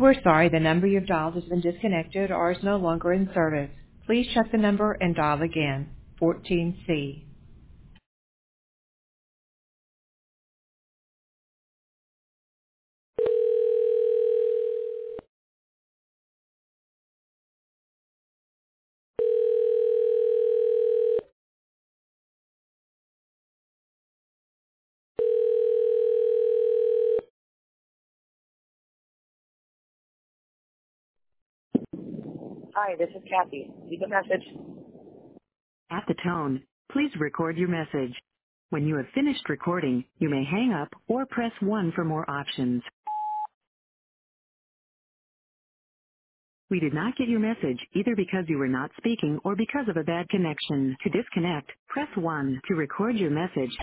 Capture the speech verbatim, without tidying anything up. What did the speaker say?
We're sorry the number you've dialed has been disconnected or is no longer in service. Please check the number and dial again. fourteen C. Hi, this is Kathy. Leave a message. At the tone, please record your message. When you have finished recording, you may hang up or press one for more options. We did not get your message either because you were not speaking or because of a bad connection. To disconnect, press one. To record your message,